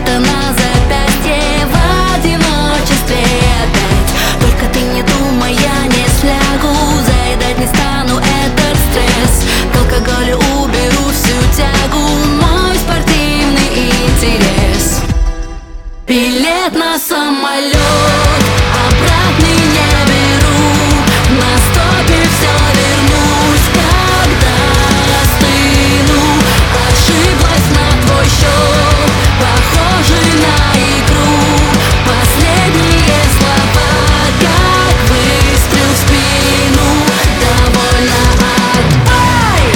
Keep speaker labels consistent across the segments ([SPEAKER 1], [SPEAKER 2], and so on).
[SPEAKER 1] это на запястье в одиночестве опять. Только ты не думай, я не слягу, заедать не стану этот стресс. К алкоголю уберу всю тягу, мой спортивный интерес. Билет на самолет обратный не беру, на стопе все вернусь, когда остыну. Ошиблась на твой счет, похожий на игру. Последние слова, как выстрел в спину. Довольно, отбой!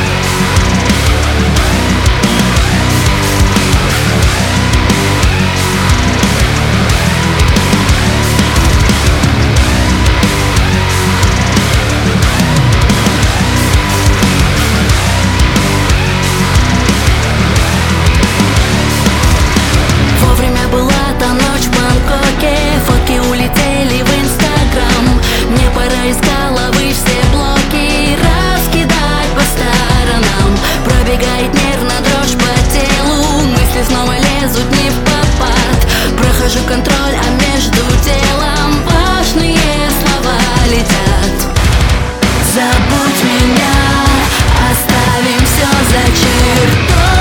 [SPEAKER 1] Вовремя была та ночь в Бангкоке, фотки улетели в Инстаграм. Мне пора из головы все блоки раскидать по сторонам. Пробегает нервно дрожь по телу, мысли снова лезут не в попад. Прохожу контроль, а между делом важные слова летят. Забудь меня, оставим все за чертой.